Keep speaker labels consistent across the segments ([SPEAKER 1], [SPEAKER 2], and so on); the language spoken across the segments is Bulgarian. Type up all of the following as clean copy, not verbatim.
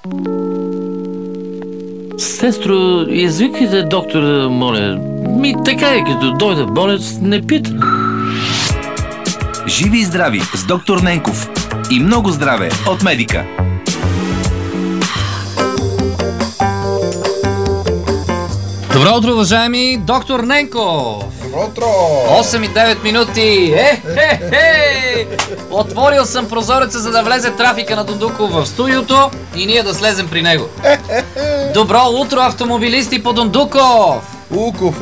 [SPEAKER 1] Сестро, извикайте доктора, моля. Така е, като дойде болец, не пита.
[SPEAKER 2] Живи и здрави с доктор Ненков. И много здраве от Медика.
[SPEAKER 3] Добро утро, уважаеми доктор Ненков!
[SPEAKER 4] Добро утро!
[SPEAKER 3] 8 и 9 минути! Отворил съм прозореца, за да влезе трафика на Дондуков в студиото и ние да слезем при него. Добро утро, автомобилисти по Дондуков!
[SPEAKER 4] Уков.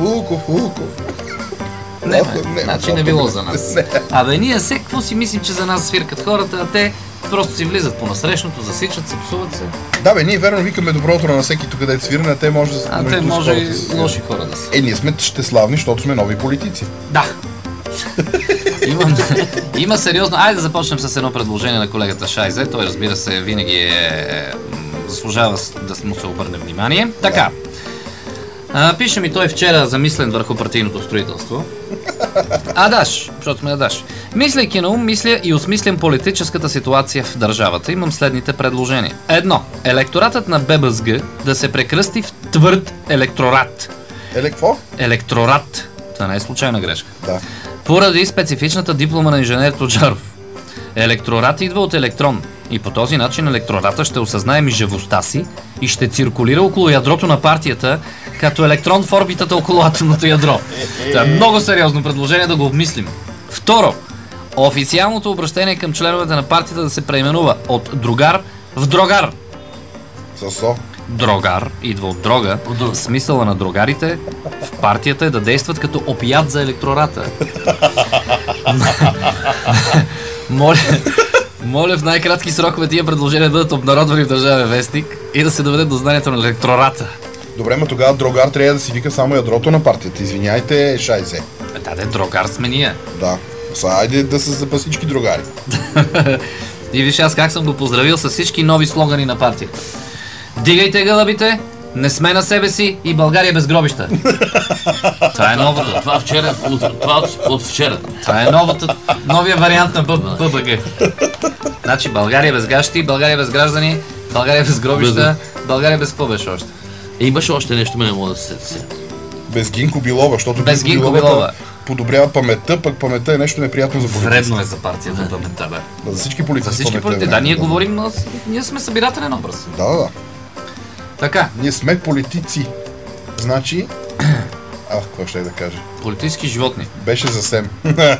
[SPEAKER 3] Не, значи не било за нас. Абе, ние все какво си мислим, че за нас свиркат хората, а те просто си влизат по насрещното, засичат се, псуват се.
[SPEAKER 4] Да бе, ние верно викаме добро утро на всеки тук, където свирне, а те може да са...
[SPEAKER 3] А те може и лоши хора да са.
[SPEAKER 4] Ние сме щеславни, защото сме нови политици.
[SPEAKER 3] Да. Има сериозно... Айде да започнем с едно предложение на колегата Шайзе. Той, разбира се, винаги заслужава да му се обърне внимание. Така. Пише ми той вчера замислен върху партийното строителство. Адаш, защото сме Адаш. Мисляйки на ум, мисля и осмислям политическата ситуация в държавата. Имам следните предложения. 1. Електоратът на ББСГ да се прекръсти в твърд електорат.
[SPEAKER 4] Какво?
[SPEAKER 3] Електорат. Това не е случайна грешка.
[SPEAKER 4] Да.
[SPEAKER 3] Поради специфичната диплома на инженер Тоджаров. Електорат идва от електрон. И по този начин електората ще осъзнае мижевостта си и ще циркулира около ядрото на партията, като електрон в орбитата около атомното ядро. Това е много сериозно предложение, да го обмислим. 2. Официалното обращение към членовете на партията да се преименува от другар в дрогар.
[SPEAKER 4] Съсо.
[SPEAKER 3] Дрогар идва от дрога. Смисъла на дрогарите в партията е да действат като опият за електората. Моля в най-кратки срокове тия предложения да бъдат обнародвани в Държавен вестник и да се доведат до знанието на електората.
[SPEAKER 4] Добре, но тогава дрогар трябва да си вика само ядрото на партията. Извиняйте, Шайзе.
[SPEAKER 3] Да, дрогар сме ние.
[SPEAKER 4] Да. Айде да са за всички другари.
[SPEAKER 3] И виж аз как съм го поздравил с всички нови слогани на партията. Дигайте гълъбите, не сме на себе си и България без гробища. Това е новото.
[SPEAKER 1] Това от вчера.
[SPEAKER 3] Това е новия вариант на ББГ. Значи България без гащи, България без граждани, България без гробища, България без какво беше още?
[SPEAKER 1] Имаше още нещо, не мога да се сетя.
[SPEAKER 4] Без Гинко Билова, защото
[SPEAKER 3] без Гинко Билова
[SPEAKER 4] подобрява паметта, пък паметта е нещо неприятно за политиците.
[SPEAKER 3] Вредно е за партията паметта, бе.
[SPEAKER 4] За всички политици.
[SPEAKER 3] За всички политици. Да, ние говорим, ние сме събирателен образ.
[SPEAKER 4] Да.
[SPEAKER 3] Така.
[SPEAKER 4] Ние сме политици. Значи... какво ще да кажа?
[SPEAKER 3] Политически животни.
[SPEAKER 4] Беше за Сем.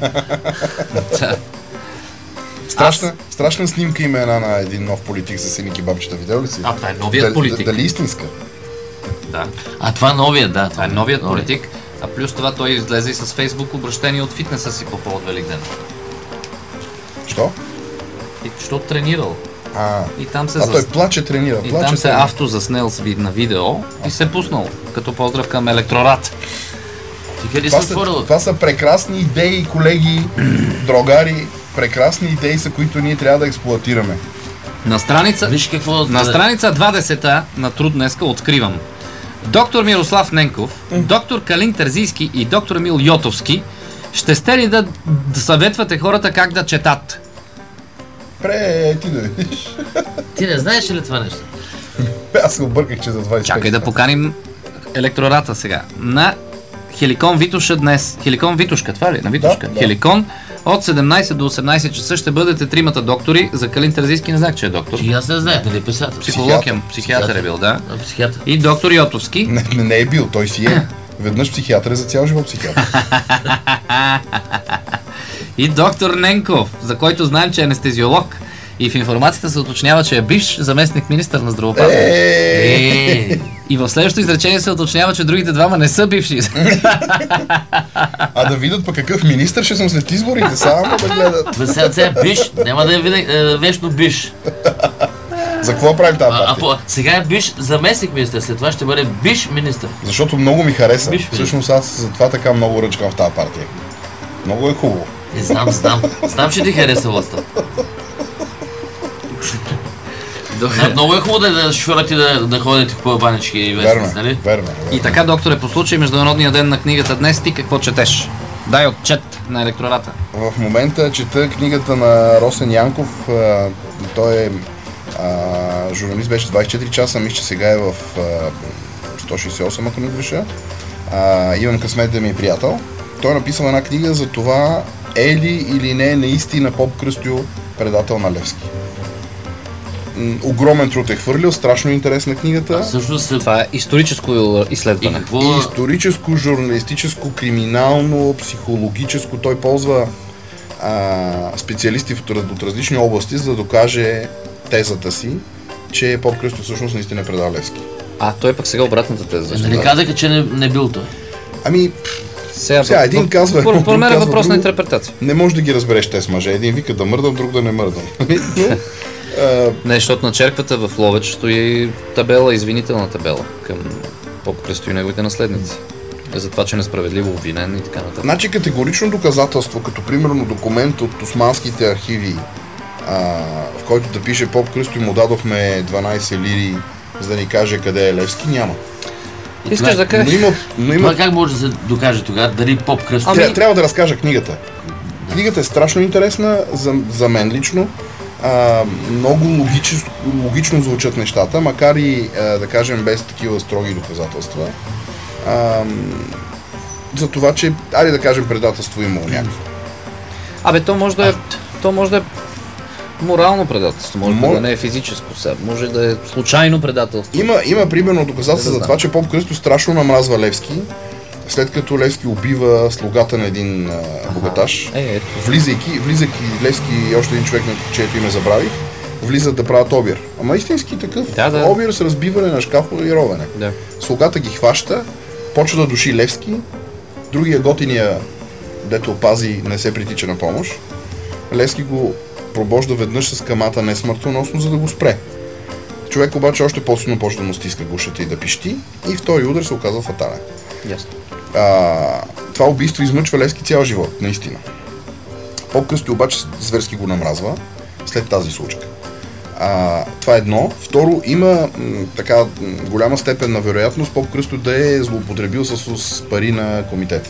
[SPEAKER 4] Страшна снимка има на един нов политик с едни кебабчета. Видел ли си?
[SPEAKER 3] Това е новият политик.
[SPEAKER 4] Дали истинска?
[SPEAKER 3] Да.
[SPEAKER 1] Това е новият, да.
[SPEAKER 3] Това е новият политик. А плюс това той излезе и с Фейсбук обращение от фитнеса си по повод Великден.
[SPEAKER 4] Що?
[SPEAKER 3] Защото тренирал.
[SPEAKER 4] И там той плаче, тренира.
[SPEAKER 3] И там се автозаснел на видео и се пуснал като поздрав към електорат.
[SPEAKER 4] Това са прекрасни идеи, колеги, дрогари. Прекрасни идеи са, които ние трябва да експлоатираме.
[SPEAKER 3] На страница 20 на Труд днеска откривам. Доктор Мирослав Ненков, доктор Калин Терзийски и доктор Емил Йотовски ще сте ли да съветвате хората как да четат?
[SPEAKER 4] Ти да видиш.
[SPEAKER 1] Ти не знаеш ли това нещо?
[SPEAKER 4] Аз се обърках, че за 25.
[SPEAKER 3] Чакай да поканим електората сега. На Хеликон Витоша днес. Хеликон Витушка, това ли? На Витушка. Да. Хеликон от 17 до 18 часа ще бъдете тримата доктори. За Калин Терзийски не знах, че е доктор.
[SPEAKER 1] И аз не знаех, нали е писател.
[SPEAKER 3] Психиатър е бил, да.
[SPEAKER 1] Психиатър.
[SPEAKER 3] И доктор Йотовски.
[SPEAKER 4] Не е бил, той си е. Веднъж психиатър е за цял живот психиатър.
[SPEAKER 3] И доктор Ненков, за който знаем, че е анестезиолог. И в информацията се уточнява, че е бивш заместник министър на здравеопазването. И в следващото изречение се уточнява, че другите двама не са бивши.
[SPEAKER 4] Да видят по какъв министър ще съм след изборите, само да гледат.
[SPEAKER 1] Сега биш, няма да е вечно биш.
[SPEAKER 4] За какво правим тази партия?
[SPEAKER 1] Сега е биш заместник министър, след това ще бъде биш министър.
[SPEAKER 4] Защото много ми хареса. Всъщност аз затова така много ръчкам в тази партия. Много е хубаво.
[SPEAKER 1] Знам, че ти хареса властта. Много е хубаво да шофьорите да ходите в банички и вестници, нали?
[SPEAKER 4] Верно.
[SPEAKER 3] И така, докторе, по случай Международния ден на книгата днес, ти какво четеш? Дай отчет на електората.
[SPEAKER 4] В момента чета книгата на Росен Янков. Той е журналист беше 24 часа, мисля, че сега е в 168, ако не греша. Имам късмет да ми е приятел. Той е написал една книга за това е ли или не наистина Поп Кръстю предател на Левски. Огромен труд е хвърлил, страшно интересна книгата.
[SPEAKER 1] Всъщност
[SPEAKER 3] Това е историческо изследване.
[SPEAKER 4] Историческо, журналистическо, криминално, психологическо. Той ползва специалисти от различни области, за да докаже тезата си, че Поп Кръстю всъщност наистина е предал Левски.
[SPEAKER 3] Той пък сега обратната теза.
[SPEAKER 1] Нали казаха, че не бил той?
[SPEAKER 4] Ами, сега един казва...
[SPEAKER 3] Според мен е въпрос на интерпретация.
[SPEAKER 4] Не можеш да ги разбереш те с мъже. Един вика да мърдам, друг да не мърдам.
[SPEAKER 3] Не, защото на черквата в Ловеч стои табела, извинителна табела към Поп Кръстю и неговите наследници. За това, че е несправедливо обвинен и така нататък.
[SPEAKER 4] Значи категорично доказателство, като примерно документ от османските архиви, в който да пише Поп Кръстю му дадохме 12 лири, за да ни каже къде е Левски, няма.
[SPEAKER 3] Искаш да кажеш?
[SPEAKER 1] Това как може да се докаже тогава? Дали Поп Кръстю?
[SPEAKER 4] Трябва да разкажа книгата. Книгата е страшно интересна, за мен лично. Много логично звучат нещата, макар и да кажем без такива строги доказателства. За това, че, айде да кажем, предателство имало някакво.
[SPEAKER 3] То може да е морално предателство, може да не е физическо, може да е случайно предателство.
[SPEAKER 4] Има примерно доказателство за това, че Поп Кръстю страшно намразва Левски, след като Левски убива слугата на един богаташ. Влизайки Левски и още един човек, на чието име забравих, влизат да правят обир. Ама истински такъв обир с разбиване на шкафове и ровене.
[SPEAKER 3] Да.
[SPEAKER 4] Слугата ги хваща, почва да души Левски, другия готиния, дето опази, не се притича на помощ. Левски го пробожда веднъж с камата несмъртоносно, за да го спре. Човек обаче още по-силно почва да му стиска гушата и да пищи и втори удар се оказва фатален.
[SPEAKER 3] Ясно.
[SPEAKER 4] Това убийство измъчва Левски цял живот, наистина. Поп Кръстю обаче зверски го намразва след тази случка. Това е едно. Второ, има така голяма степен на вероятност Поп Кръстю да е злоупотребил с пари на комитета.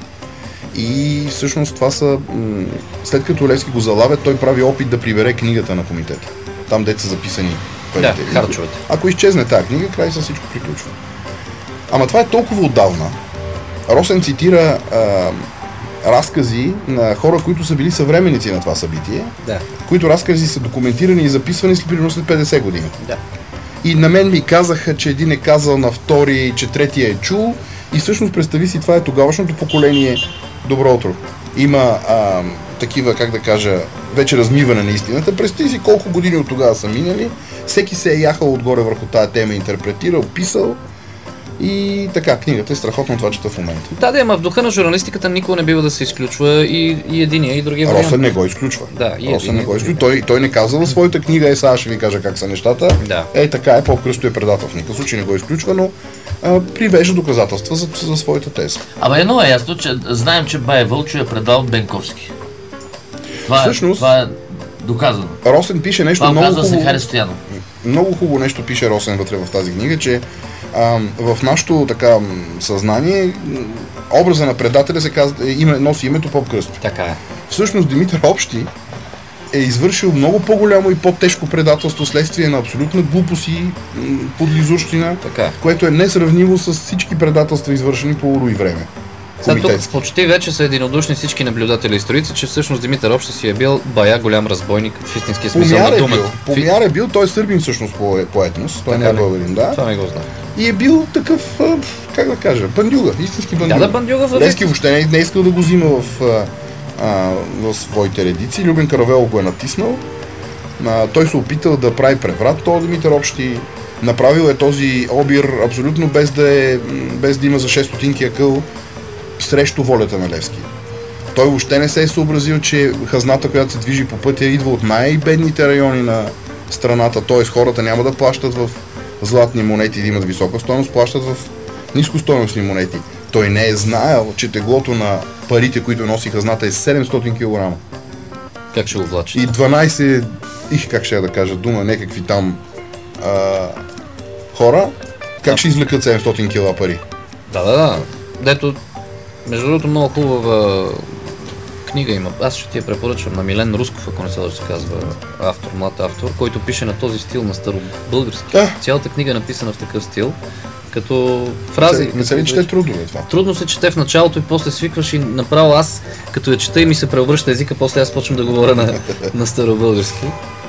[SPEAKER 4] И всъщност това са... След като Левски го залавят, той прави опит да прибере книгата на комитета. Там дето са записани парите.
[SPEAKER 3] Да, харчовете.
[SPEAKER 4] Ако изчезне тази книга, край с всичко приключва. Ама това е толкова отдавна. Росен цитира разкази на хора, които са били съвременници на това събитие, които разкази са документирани и записвани примерно след 50 години.
[SPEAKER 3] Да.
[SPEAKER 4] И на мен ми казаха, че един е казал на втори, че третия е чул и всъщност представи си, това е тогавашното поколение. Добро утро. Има такива, как да кажа, вече размиване на истината. Представи си колко години от тогава са минали. Всеки се е яхал отгоре върху тая тема, интерпретирал, писал. И така, книгата е страхотно това чета в момента.
[SPEAKER 3] Ама в духа на журналистиката никога не бива да се изключва и единия, и другия вариант.
[SPEAKER 4] Росен не го изключва.
[SPEAKER 3] Росен
[SPEAKER 4] не го изключва. Той не казва в своята книга, сега ще ви кажа как са нещата. Така е, Поп Кръстю е предател. В никакъв случай не го изключва, но привежда доказателства за своята теза.
[SPEAKER 1] Едно е ясно, че знаем, че Бая Вълчо е предал Бенковски. Това е доказано.
[SPEAKER 4] Росен пише нещо
[SPEAKER 1] много
[SPEAKER 4] хубаво.
[SPEAKER 1] Това казва Стоянов.
[SPEAKER 4] Много хубаво нещо пише Росен вътре в тази книга, че в нашото съзнание образа на предателя носи името Поп Кръстю.
[SPEAKER 3] Така е.
[SPEAKER 4] Всъщност Димитър Общи е извършил много по-голямо и по-тежко предателство следствие на абсолютна глупост и подлизущина, което е несравнимо с всички предателства, извършени по уро и време.
[SPEAKER 3] Тук почти вече са единодушни всички наблюдатели и историци, че всъщност Димитър Общи си е бил бая голям разбойник в истинския смисъл на думата.
[SPEAKER 4] Помяр е бил, той е сърбин всъщност по етнос, той не е българин, да.
[SPEAKER 3] Това не го знам.
[SPEAKER 4] И е бил такъв, как да кажа, бандюга, истински бандюга.
[SPEAKER 3] Да, бандюга в
[SPEAKER 4] Левски въобще не е искал да го взима в своите редици. Любен Каравелов го е натиснал. Той се опитал да прави преврат, този Димитър Общи. Направил е този обир абсолютно без да има за 6 стотинки акъл срещу волята на Левски. Той въобще не се е съобразил, че хазната, която се движи по пътя, идва от най-бедните райони на страната, т.е. хората няма да плащат в златни монети, да имат висока стойност, плащат в нискостойностни монети. Той не е знаел, че теглото на парите, които носи хазната, е 700 кг.
[SPEAKER 3] Как ще го влачи?
[SPEAKER 4] И 12, как ще я да кажа дума, някакви там хора, как ще извлекат 700 кг пари?
[SPEAKER 3] Да. Дето, между другото, много хубава книга има. Аз ще ти я препоръчвам на Милен Русков, ако не се да се казва автор, млад автор, който пише на този стил на старобългарски. Цялата книга е написана в такъв стил, като фрази.
[SPEAKER 4] Не се ли чете трудно е това?
[SPEAKER 3] Трудно се чете в началото и после свикваш и направо аз, като я чета и ми се преобръща езика, после аз почвам да говоря на старобългарски.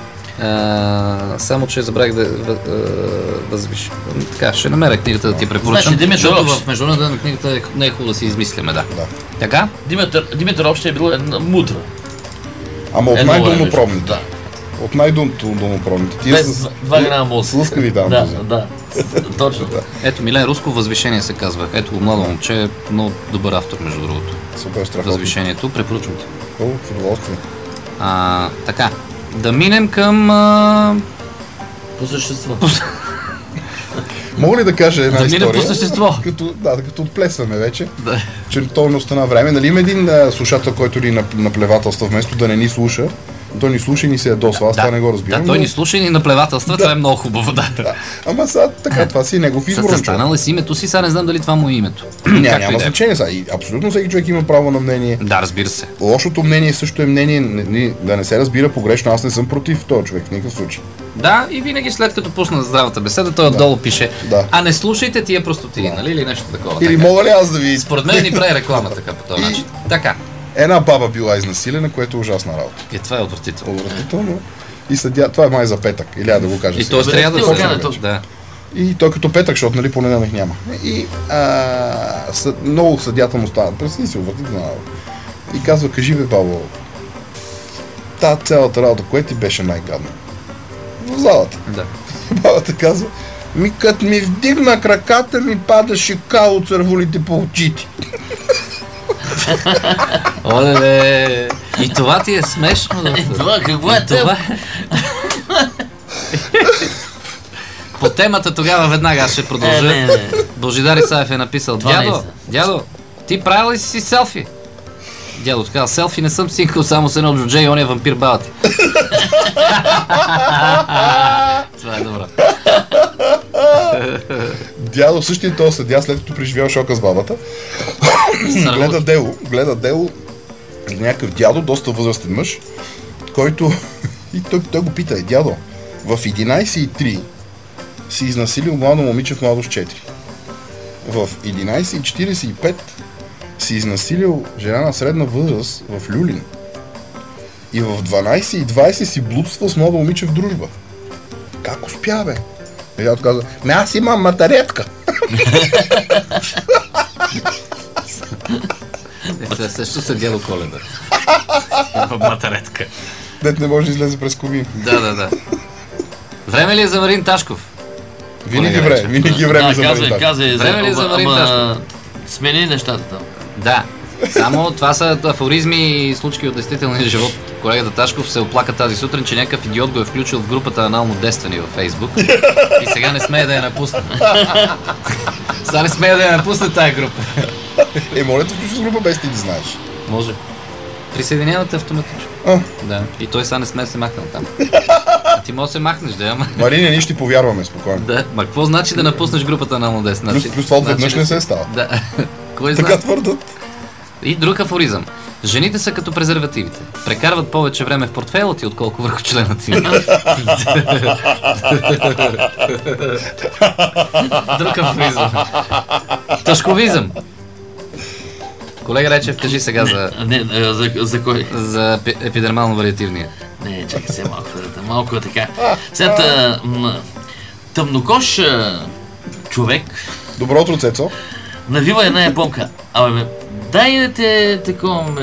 [SPEAKER 3] Само че забравих да завиша. Така, ще намеря книгата да ти препоръчам. Защото в международната книгата не е хубаво да си измисляме, да. Така?
[SPEAKER 1] Димитър Общ е бил една мутра.
[SPEAKER 4] Ама от най-долнопробните. Да. От най-долнопробните. Тия с
[SPEAKER 1] 2 грама мозък.
[SPEAKER 4] Слъскави там.
[SPEAKER 1] Да. Точно.
[SPEAKER 3] Ето, Милен Русков, Възвишение се казва. Ето, младо момче, много добър автор, между другото.
[SPEAKER 4] Супер, страхотно.
[SPEAKER 3] Възвишението, препоръчвам ти.
[SPEAKER 4] В удоволствие.
[SPEAKER 3] Така, да минем към...
[SPEAKER 1] По същество.
[SPEAKER 4] Мога ли да кажа една история?
[SPEAKER 3] По същество.
[SPEAKER 4] Като отплесваме вече,
[SPEAKER 3] Да.
[SPEAKER 4] че то не остана време. Нали има един слушател, който ни наплевателства, вместо да не ни слуша, той ни слуша и ни се ядосва. Аз това не го разбирам.
[SPEAKER 3] Да, той ни слуша и ни наплевателства, това е много хубаво, да.
[SPEAKER 4] Ама сега така, това си негов избор.
[SPEAKER 3] Станал ли си името си, сега не знам дали това му е името.
[SPEAKER 4] Няма значение сега. И абсолютно всеки човек има право на мнение.
[SPEAKER 3] Да, разбира се.
[SPEAKER 4] Лошото мнение също е мнение, да не се разбира погрешно. Аз не съм против този човек в никакъв случай.
[SPEAKER 3] Да, и винаги след като пусна здравата беседа, той отдолу пише,
[SPEAKER 4] да.
[SPEAKER 3] Не слушайте тия простотии, нали, или нещо такова.
[SPEAKER 4] Или мога ли аз да ви...
[SPEAKER 3] Според мен ни прави реклама така по този начин. Така.
[SPEAKER 4] Една баба била изнасилена, което е ужасна работа.
[SPEAKER 3] И това е отвратително.
[SPEAKER 4] Отвратително. И съдя, това е май за петък, или да го кажа.
[SPEAKER 3] И той трябва да се да.
[SPEAKER 4] И той като петък, защото нали понеделник няма. И много съдята му става. Представи си, отвратителна работа. И казва, кажи бе, бабо, цялата работа, кое ти беше най-гадно? В залата.
[SPEAKER 3] Да.
[SPEAKER 4] Бабата казва, като ми вдигна краката, ми падаше кал от цървулите по очите.
[SPEAKER 3] Оле, и това ти е смешно, да.
[SPEAKER 1] Това какво е това?
[SPEAKER 3] По темата тогава веднага аз ще продължа. Божидар Исаев е написал, дядо, ти правил ли си селфи? Дядо казал, селфи не съм синкал, само с едно джудже и он е вампир баба ти. Това е добро.
[SPEAKER 4] Дядо същия този съдия, след като преживял шока с бабата, гледа дело за някакъв дядо, доста възрастен мъж, който и той го пита, дядо, в 11:03 си изнасилил младо момиче в младост 4. В 11:45 си изнасилил жена на средна възраст в Люлин. И в 12:20 си блудства с младо момиче в Дружба. Как успя, бе? И дядото казва, аз имам матаретка.
[SPEAKER 3] Това също се дядо Коледа. В матаретка.
[SPEAKER 4] Дет не може да излезе през ковин.
[SPEAKER 3] Да. Време ли е за Марин Ташков?
[SPEAKER 4] Винаги време за Марин Ташков.
[SPEAKER 3] Време ли е за Марин Ташков?
[SPEAKER 1] Смени нещата там.
[SPEAKER 3] Да. Само това са афоризми и случки от действителния живот. Колегата Ташков се оплака тази сутрин, че някакъв идиот го е включил в групата Анално Дествани във Фейсбук и сега не смее да я напусне. Сега не смее да я напусне тая група.
[SPEAKER 4] Моля да включиш група без ти да знаеш.
[SPEAKER 3] Може. Присъединявате автоматично. Да. И той сега не сме се махнал там. Ти може да се махнеш, да, ама.
[SPEAKER 4] Марине, ние ще повярваме спокойно.
[SPEAKER 3] Да. Ма какво значи да напуснеш групата Анално Дествани?
[SPEAKER 4] Плюс това веднъж не се е става.
[SPEAKER 3] Да. Кой знае?
[SPEAKER 4] Така твърдат.
[SPEAKER 3] И друг афоризъм. Жените са като презервативите. Прекарват повече време в портфейла ти, отколко върху члена ти. Друг афоризъм. Тъжковизъм. Колега Речев, кажи сега
[SPEAKER 1] за кой?
[SPEAKER 3] За епидермално-вариативния.
[SPEAKER 1] Не, чакай се малко така. Сега тъмнокош човек.
[SPEAKER 4] Добро утро, Цецо.
[SPEAKER 1] Навива една японка. Дай да те такова...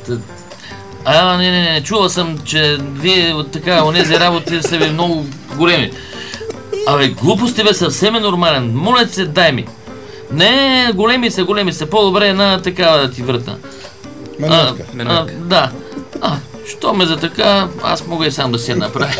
[SPEAKER 1] Не, чувал съм, че вие така, онези работи са ви много големи. Глупости бе, съвсем е нормален. Моля се, дай ми. Не, големи са, по-добре една такава да ти въртна.
[SPEAKER 4] Менатка.
[SPEAKER 1] Да. Що ме за така, аз мога и сам да си я направя.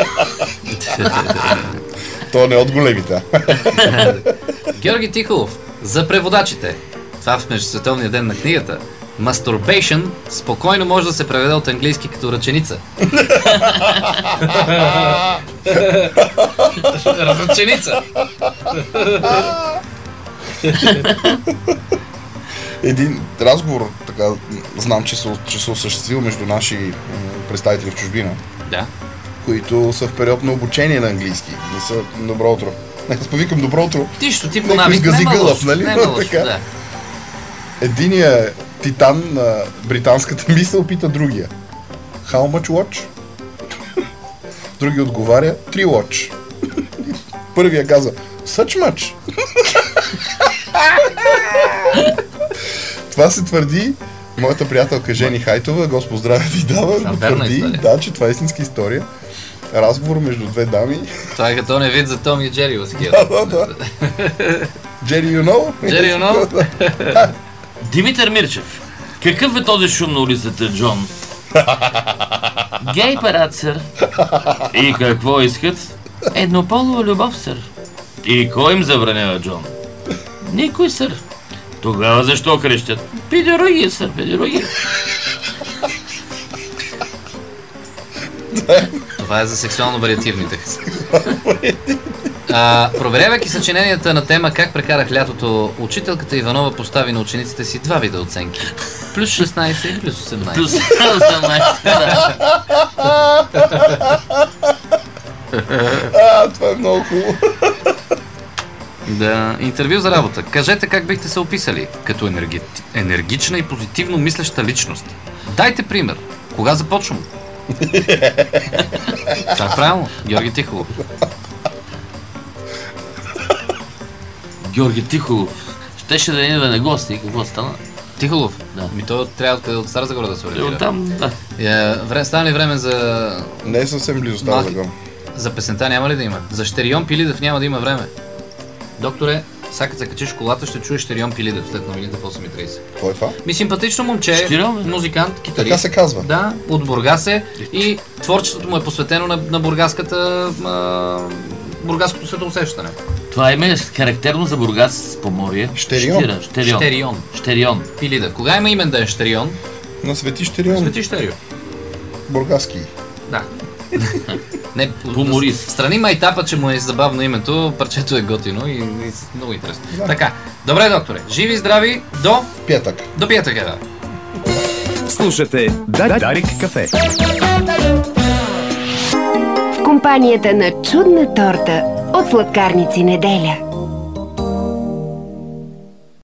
[SPEAKER 4] То не от големите.
[SPEAKER 3] Георги Тихолов, за преводачите. Това в Междусветовния ден на книгата. Masturbation спокойно може да се преведе от английски като ръченица. Ръченица.
[SPEAKER 4] Един разговор знам, че се осъществил между наши представители в чужбина,
[SPEAKER 3] Да.
[SPEAKER 4] които са в период на обучение на английски. Не са добро утро. Нека повикам добро утро.
[SPEAKER 3] Тищо ти по
[SPEAKER 4] Някой
[SPEAKER 3] навик,
[SPEAKER 4] изгази
[SPEAKER 3] няма
[SPEAKER 4] гълъб,
[SPEAKER 3] лошо,
[SPEAKER 4] нали?
[SPEAKER 3] няма лошо,
[SPEAKER 4] Така.
[SPEAKER 3] да.
[SPEAKER 4] Единият титан на британската мисъл пита другия. How much watch? Други отговаря 3 watch. Първия каза such much. Това се твърди. Моята приятелка Жени Хайтова, Господ здраве ви дава,
[SPEAKER 3] Това
[SPEAKER 4] го
[SPEAKER 3] верна
[SPEAKER 4] твърди,
[SPEAKER 3] история.
[SPEAKER 4] да, че това е истинска история. Разговор между две дами.
[SPEAKER 3] Това е като не вид за Том и Джери Лаския.
[SPEAKER 4] Да. Jerry, you know?
[SPEAKER 3] Джери, you know?
[SPEAKER 1] Димитър Мирчев. Какъв е този шум на улицата, Джон? Гей парад, сър. И какво искат? Еднополова любов, сър. И кой им забранява, Джон? Никой, сър. Тогава защо крещят? Пидероги, сър, пидероги.
[SPEAKER 3] Това е за сексуално вариативните. Проверявайки съчиненията на тема как прекарах лятото, учителката Иванова постави на учениците си 2 вида оценки. Плюс 16 и плюс 18.
[SPEAKER 1] Плюс 18. Да.
[SPEAKER 4] Това е много хубаво.
[SPEAKER 3] Да, интервю за работа. Кажете как бихте се описали като енергична и позитивно мислеща личност. Дайте пример. Кога започвам? Това е правилно. Георги Тихолов.
[SPEAKER 1] Георги Тихолов. Щеше да идва на гости. Какво стана?
[SPEAKER 3] Тихолов?
[SPEAKER 1] Да.
[SPEAKER 3] Ми то трябва от Стара Загора да се
[SPEAKER 1] От
[SPEAKER 3] ориентира.
[SPEAKER 1] там, да.
[SPEAKER 3] Стана ли време за...
[SPEAKER 4] Не е съвсем близо Стара Загора.
[SPEAKER 3] За песента няма ли да има? За Щерион Пилидев няма да има време. Докторе, сега като се качиш колата, ще чуеш Щерион Пилидев след новините в 8:30.
[SPEAKER 4] Кой е това?
[SPEAKER 3] Симпатично момче,
[SPEAKER 1] Щерион, бе?
[SPEAKER 3] музикант, китарист.
[SPEAKER 4] Така се казва.
[SPEAKER 3] Да, от Бургас е и творчеството му е посветено на бургаското светоусещане.
[SPEAKER 1] Това име е характерно за Бургас с Поморие.
[SPEAKER 4] Щерион.
[SPEAKER 1] Щерион. Щерион.
[SPEAKER 3] Пилидев. Кога има имен ден Щерион?
[SPEAKER 4] На Свети Щерион.
[SPEAKER 3] Свети Щерио.
[SPEAKER 4] Бургаски.
[SPEAKER 3] Да. Не,
[SPEAKER 1] Хуморист.
[SPEAKER 3] Страни майтапа, че му е забавно името, парчето е готино и много интересно.
[SPEAKER 4] Да.
[SPEAKER 3] Така, добре, докторе, живи и здрави до
[SPEAKER 4] Пятък.
[SPEAKER 3] пиятъка. Да.
[SPEAKER 2] Слушате Дарик кафе.
[SPEAKER 5] В компанията на чудна торта от Сладкарници Неделя.